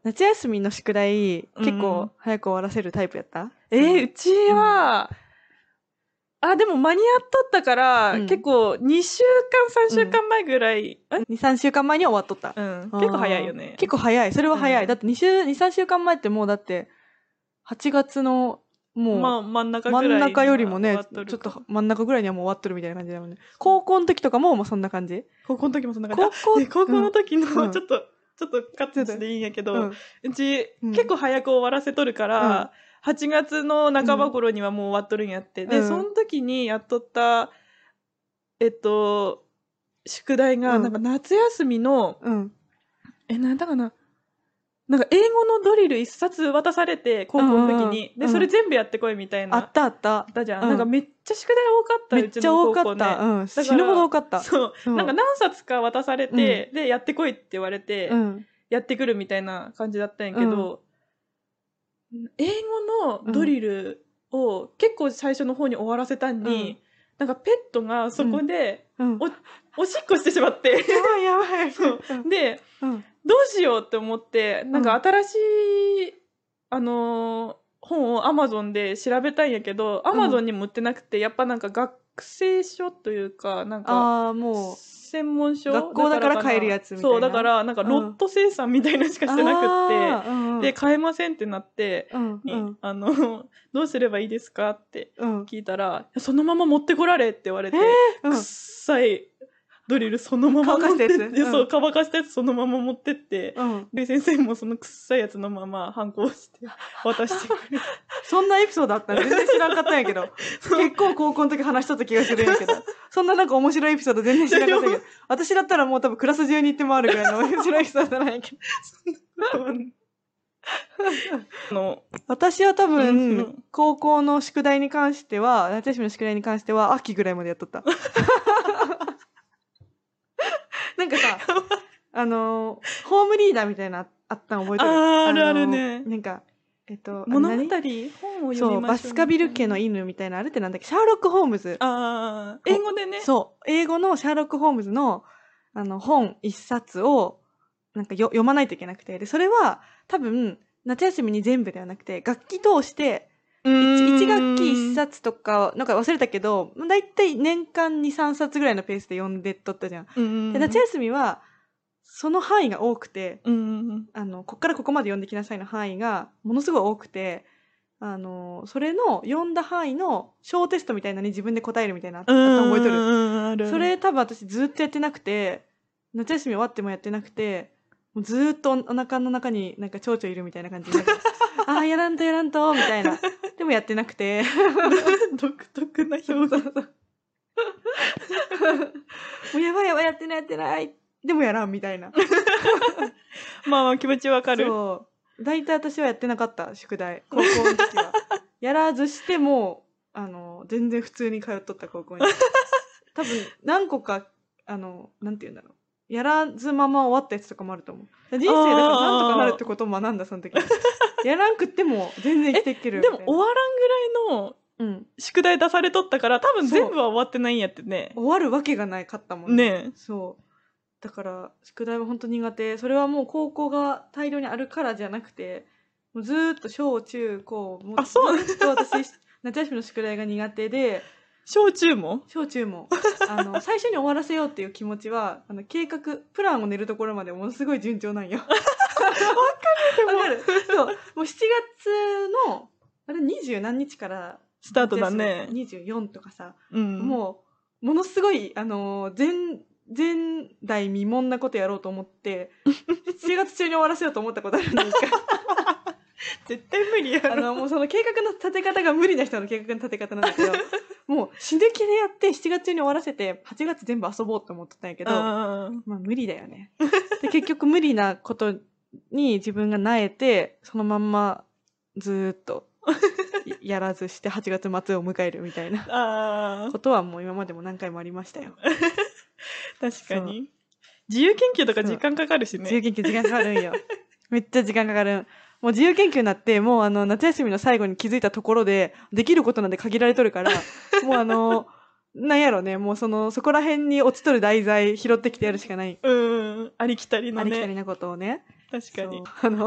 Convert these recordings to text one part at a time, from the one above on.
夏休みの宿題、結構早く終わらせるタイプやった？ うちは、でも間に合っとったから、結構2週間、3週間前ぐらい、 2、3週間前には終わっとった。 結構早いよね。 結構早い。それは早い。だって2、3週間前ってもうだって、8月の、もう、真ん中よりもね、ちょっと真ん中ぐらいにはもう終わっとるみたいな感じだもんね。高校の時とかもそんな感じ？ 高校の時もそんな感じ。高校の時の、ちょっとカットしていいんやけど、うち、結構早く終わらせとるから、8月の半ば頃にはもう終わっとるんやって。で、その時にやっとった、宿題が、なんか夏休みの、なんだかな。なんか英語のドリル一冊渡されて、高校の時に。で、それ全部やってこいみたいな。 あったじゃん。なんかめっちゃ宿題多かった、 めっちゃ多かった。死ぬほど多かった。 そう。なんか何冊か渡されて、で、やってこいって言われて、やってくるみたいな感じだったんやけど、英語のドリルを結構最初の方に終わらせたんに、なんかペットがそこで、おしっこしてしまって。 やばい。 そう。で、どうしようって思って、なんか新しい、本を Amazon で調べたんやけど、Amazon にも売ってなくて、やっぱなんか学生書というか、なんか、 もう、 専門書学校だから買えるやつみたいな。 そう、だから、なんかロット生産みたいなしかしてなくって、で、買えませんってなって、どうすればいいですかって聞いたら、そのまま持ってこられって言われて、くっさいドリルそのまま持ってって、そう、乾かしたやつそのまま持ってって、で、先生もそのくっさいやつのまま反抗して渡してくれる。 そんなエピソードあったの全然知らんかったんやけど。結構高校の時話しとった気がするんやけど。そんななんか面白いエピソード全然知らんかったけど。私だったらもう多分クラス中に行って回るぐらいの面白いエピソードなんやけど。私は多分、高校の宿題に関しては、夏休みの宿題に関しては、秋ぐらいまでやっとった。なんかさ、ホームリーダーみたいなあったの覚えてる？ あるあるね。 なんか、 物語本を読みましょう。 そう、バスカビル家の犬みたいな、あれってなんだっけ、シャーロック・ホームズ。 英語でね。 そう、英語のシャーロック・ホームズの、本一冊を、なんか読まないといけなくて。で、それは、多分、夏休みに全部ではなくて、学期通して、1学期1冊とか、なんか忘れたけど、だいたい年間2、3冊ぐらいのペースで読んでっとったじゃん。で、夏休みは、その範囲が多くて、こっからここまで読んできなさいの範囲が、ものすごい多くて、それの読んだ範囲の小テストみたいなのに自分で答えるみたいな、あったの覚えとる？それ多分私ずっとやってなくて、夏休み終わってもやってなくて、もうずっとお腹の中になんか蝶々いるみたいな感じで、やらんと、みたいな。でもやってなくて。 独特な表現。もうやばい、やってない。でもやらん、みたいな。 まあ気持ちわかる。 そう。大体私はやってなかった、宿題。高校の時は。やらずしても、全然普通に通っとった高校に。多分、何個か、なんて言うんだろう。やらずまま終わったやつとかもあると思う。人生だからなんとかなるってことを学んだ、その時。やらんくっても全然生きていける。 でも終わらんぐらいの宿題出されとったから、多分全部は終わってないんやってね。 終わるわけがないかったもんね。そう。だから、宿題は本当苦手。それはもう高校が大量にあるからじゃなくて、もうずーっと小中高、もうずーっと私、夏休みの宿題が苦手で、 小中も最初に終わらせようっていう気持ちは、計画、プランを練るところまでものすごい順調なんよ。わかる。そう。もう7月の、20何日からスタートだね。 24とかさ、もう、ものすごい、前代未聞なことやろうと思って、7月中に終わらせようと思ったことあるんですか？ 絶対無理やろ。 もうその計画の立て方が無理な人の計画の立て方なんだけど、もう死ぬ気でやって7月中に終わらせて、8月全部遊ぼうと思ってたんやけど、まあ無理だよね。で、結局無理なことに自分が萎えて、そのまんまずーっとやらずして8月末を迎えるみたいなことはもう今までも何回もありましたよ。 確かに。自由研究とか時間かかるしね。 自由研究時間かかるんよ。めっちゃ時間かかるん。もう自由研究になって、もう夏休みの最後に気づいたところで、できることなんて限られとるから、もうなんやろね、もうそこら辺に落ちとる題材拾ってきてやるしかない。 ありきたりのね。 ありきたりなことをね。 確かに。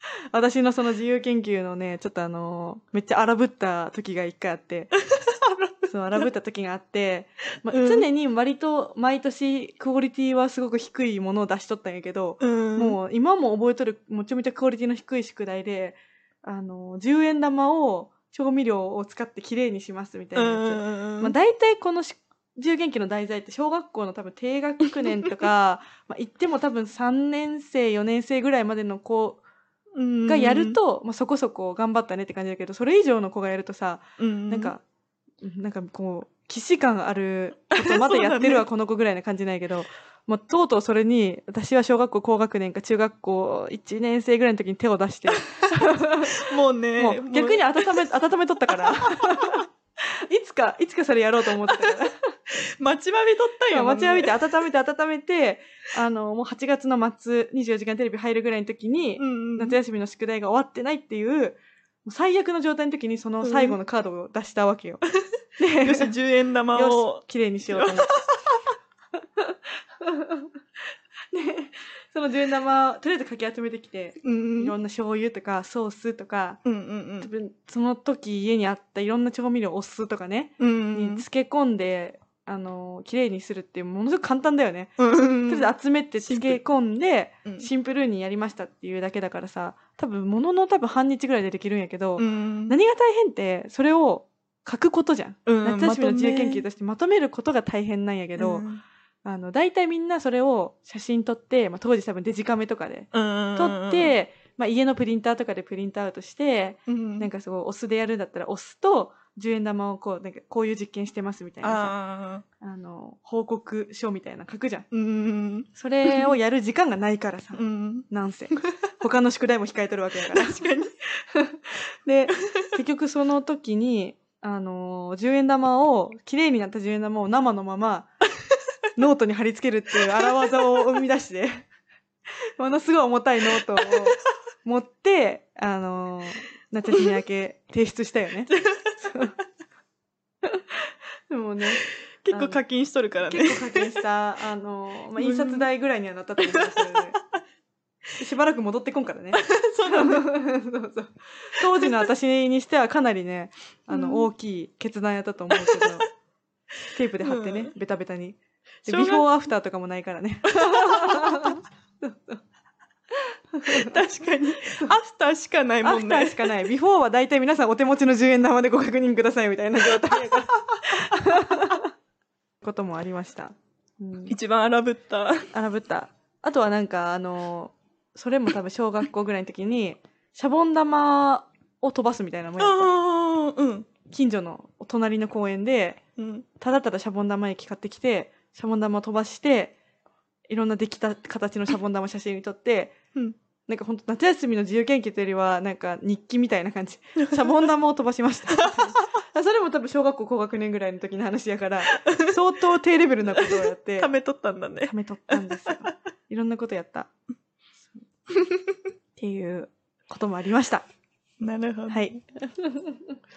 私のその自由研究のね、ちょっとめっちゃ荒ぶった時が一回あって、そう、荒ぶった時があって、常に割と毎年クオリティはすごく低いものを出しとったんやけど、もう今も覚えとるめちゃめちゃクオリティの低い宿題で、10円玉を調味料を使ってきれいにしますみたいなやつ。大体この自由研究の題材って小学校の多分低学年とか、言っても多分3年生、4年生ぐらいまでの子がやると、そこそこ頑張ったねって感じだけど、それ以上の子がやるとさ、なんかこう、既視感あることまだやってるわ、この子ぐらいな感じないけど、とうとうそれに、私は小学校高学年か中学校1年生ぐらいの時に手を出して。 もうね。 もう逆に温めとったから。いつかそれやろうと思ってたから。 待ちわびとったよ、 待ちわびて温めて、もう8月の末、24時間テレビ入るぐらいの時に、夏休みの宿題が終わってないっていう、最悪の状態の時にその最後のカードを出したわけよ。 で、よし、10円玉を。 よし、綺麗にしようと思って。で、その10円玉、とりあえずかき集めてきて、いろんな醤油とかソースとか、多分その時家にあったいろんな調味料、お酢とかね、に漬け込んで、綺麗にするっていうものすごく簡単だよね。とりあえず集めて漬け込んで、シンプルにやりましたっていうだけだからさ、多分半日ぐらいでできるんやけど、何が大変ってそれを書くことじゃん。夏休みの自由研究としてまとめることが大変なんやけど、大体みんなそれを写真撮って、当時多分デジカメとかで撮って、家のプリンターとかでプリントアウトして、なんかお酢でやるんだったらお酢と10円玉をこういう実験してますみたいなさ、報告書みたいな書くじゃん。それをやる時間がないからさ、なんせ。他の宿題も控えとるわけだから。 確かに。 で、結局その時に、10円玉を、綺麗になった10円玉を生のまま、ノートに貼り付けるっていう荒技を生み出して、ものすごい重たいノートを持って、夏休み明け提出したよね。でもね。 結構課金しとるからね。 結構課金した、印刷代ぐらいにはなったと思うんですけどね。しばらく戻ってこんからね。 そうだね。 そうそう。当時の私にしてはかなりね、大きい決断やったと思うけど、テープで貼ってね、ベタベタに。ビフォーアフターとかもないからね。 確かに。アフターしかないもんね。 アフターしかない。ビフォーは大体皆さんお手持ちの10円玉でご確認くださいみたいな状態やから。こともありました。 一番荒ぶった。 荒ぶった。あとはなんかそれも多分小学校ぐらいの時に、シャボン玉を飛ばすみたいなもんやった。近所の隣の公園で、ただただシャボン玉液買ってきて、シャボン玉を飛ばして、いろんなできた形のシャボン玉写真に撮って、なんかほんと夏休みの自由研究というよりは、なんか日記みたいな感じ。シャボン玉を飛ばしました。それも多分小学校高学年ぐらいの時の話やから、相当低レベルなことをやって。 ためとったんだね。 ためとったんですよ。いろんなことやった。っていうこともありました。 なるほど。 はい。